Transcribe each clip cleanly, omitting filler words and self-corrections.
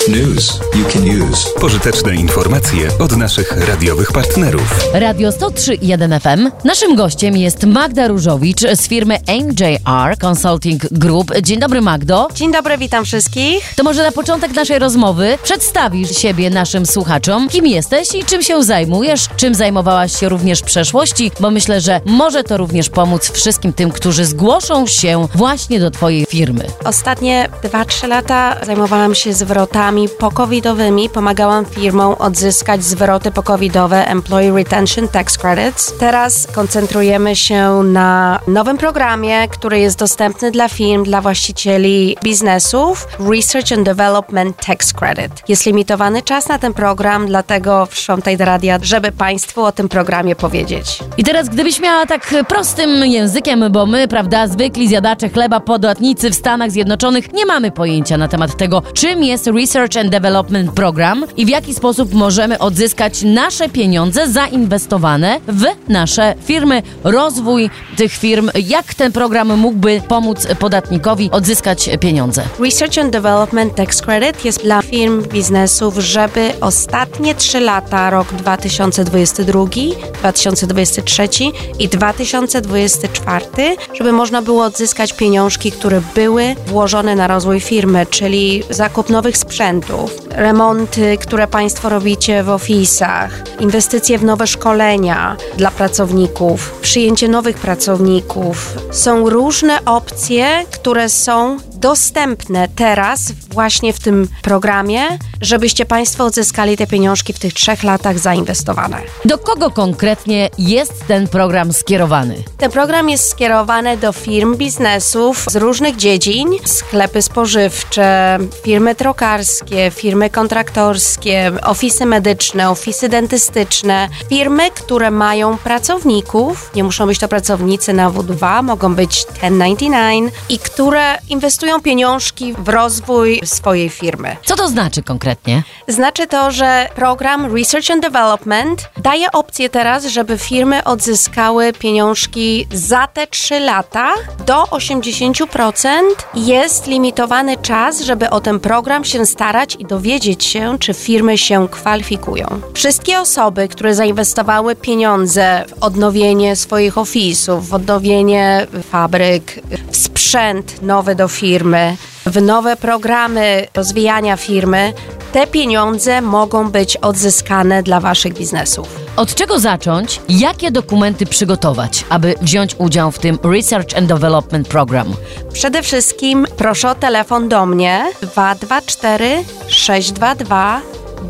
News you can use. Pożyteczne informacje od naszych radiowych partnerów. Radio 103.1 FM. Naszym gościem jest Magda Różowicz z firmy MJR Consulting Group. Dzień dobry, Magdo. Dzień dobry, witam wszystkich. To może na początek naszej rozmowy przedstawisz siebie naszym słuchaczom. Kim jesteś i czym się zajmujesz? Czym zajmowałaś się również w przeszłości? Bo myślę, że może to również pomóc wszystkim tym, którzy zgłoszą się właśnie do twojej firmy. Ostatnie 2-3 lata zajmowałam się zwrotami po-covidowymi. Pomagałam firmom odzyskać zwroty po-covidowe Employee Retention Tax Credits. Teraz koncentrujemy się na nowym programie, który jest dostępny dla firm, dla właścicieli biznesów. Research and Development Tax Credit. Jest limitowany czas na ten program, dlatego przyszłam tutaj do radia, żeby Państwu o tym programie powiedzieć. I teraz gdybyś miała tak prostym językiem, bo my, prawda, zwykli zjadacze chleba, podatnicy w Stanach Zjednoczonych nie mamy pojęcia na temat tego, czym jest Research and Development Program i w jaki sposób możemy odzyskać nasze pieniądze zainwestowane w nasze firmy, rozwój tych firm, jak ten program mógłby pomóc podatnikowi odzyskać pieniądze. Research and Development Tax Credit jest dla firm, biznesów, żeby ostatnie 3 lata, rok 2022, 2023 i 2024, żeby można było odzyskać pieniążki, które były włożone na rozwój firmy, czyli zakup nowych sprzętów, remonty, które Państwo robicie w ofisach, inwestycje w nowe szkolenia dla pracowników, przyjęcie nowych pracowników. Są różne opcje, które są dostępne teraz właśnie w tym programie, żebyście Państwo odzyskali te pieniążki w tych 3 latach zainwestowane. Do kogo konkretnie jest ten program skierowany? Ten program jest skierowany do firm, biznesów z różnych dziedzin, sklepy spożywcze, firmy trokarskie, firmy kontraktorskie, ofisy medyczne, ofisy dentystyczne, firmy, które mają pracowników, nie muszą być to pracownicy na W2, mogą być 1099 i które inwestują pieniążki w rozwój swojej firmy. Co to znaczy konkretnie? Znaczy to, że program Research and Development daje opcję teraz, żeby firmy odzyskały pieniążki za te 3 lata do 80%. Jest limitowany czas, żeby o ten program się starać i dowiedzieć się, czy firmy się kwalifikują. Wszystkie osoby, które zainwestowały pieniądze w odnowienie swoich ofisów, w odnowienie fabryk, w sprzęt nowy do firmy, w nowe programy rozwijania firmy, te pieniądze mogą być odzyskane dla Waszych biznesów. Od czego zacząć? Jakie dokumenty przygotować, aby wziąć udział w tym Research and Development Program? Przede wszystkim proszę o telefon do mnie 224 622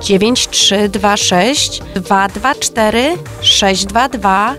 9326 224 622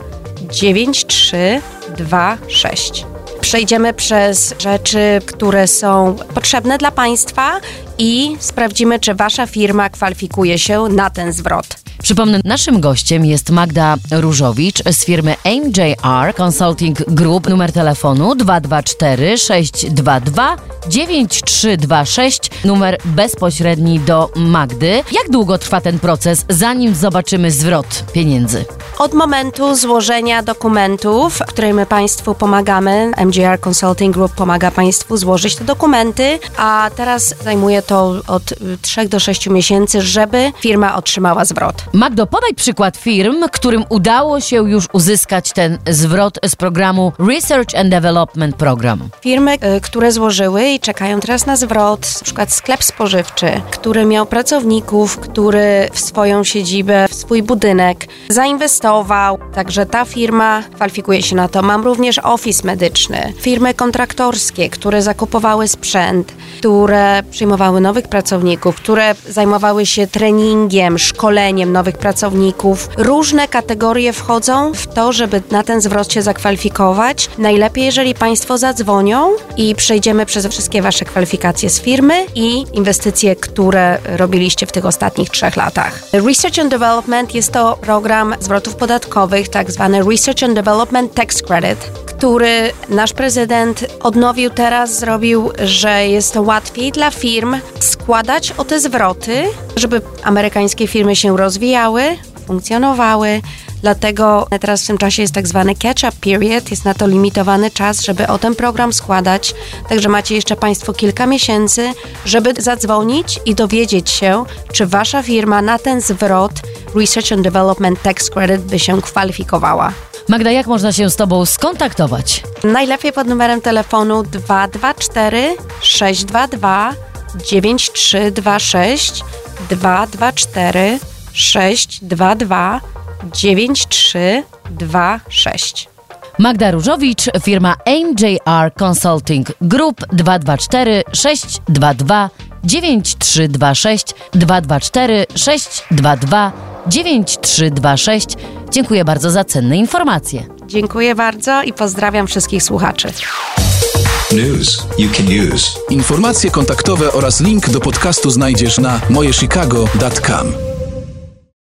9326. Przejdziemy przez rzeczy, które są potrzebne dla Państwa i sprawdzimy, czy Wasza firma kwalifikuje się na ten zwrot. Przypomnę, naszym gościem jest Magda Różowicz z firmy MJR Consulting Group. Numer telefonu 224 622 9326. Numer bezpośredni do Magdy. Jak długo trwa ten proces, zanim zobaczymy zwrot pieniędzy? Od momentu złożenia dokumentów, której my Państwu pomagamy, MJR Consulting Group pomaga Państwu złożyć te dokumenty, a teraz zajmuje to od 3 do 6 miesięcy, żeby firma otrzymała zwrot. Magdo, podaj przykład firm, którym udało się już uzyskać ten zwrot z programu Research and Development Program. Firmy, które złożyły i czekają teraz na zwrot, na przykład sklep spożywczy, który miał pracowników, który w swoją siedzibę, w swój budynek zainwestował, także ta firma kwalifikuje się na to. Mam również ofis medyczny, firmy kontraktorskie, które zakupowały sprzęt, które przyjmowały nowych pracowników, które zajmowały się treningiem, szkoleniem nowych pracowników. Różne kategorie wchodzą w to, żeby na ten zwrot się zakwalifikować. Najlepiej, jeżeli Państwo zadzwonią i przejdziemy przez wszystkie Wasze kwalifikacje z firmy i inwestycje, które robiliście w tych ostatnich 3 latach. Research and Development jest to program zwrotów podatkowych, tak zwany Research and Development Tax Credit, który nasz prezydent odnowił teraz, zrobił, że jest to łatwiej dla firm składać o te zwroty, żeby amerykańskie firmy się rozwijały, funkcjonowały, Dlatego teraz w tym czasie jest tak zwany catch-up period, jest na to limitowany czas, żeby o ten program składać. Także macie jeszcze Państwo kilka miesięcy, żeby zadzwonić i dowiedzieć się, czy Wasza firma na ten zwrot Research and Development Tax Credit by się kwalifikowała. Magda, jak można się z Tobą skontaktować? Najlepiej pod numerem telefonu 224 622 9326 224 622 9326. Magda Różowicz, firma MJR Consulting Group 224 622 9326 224 622 9326. Dziękuję bardzo za cenne informacje. Dziękuję bardzo i pozdrawiam wszystkich słuchaczy. News you can use. Informacje kontaktowe oraz link do podcastu znajdziesz na mojechicago.com.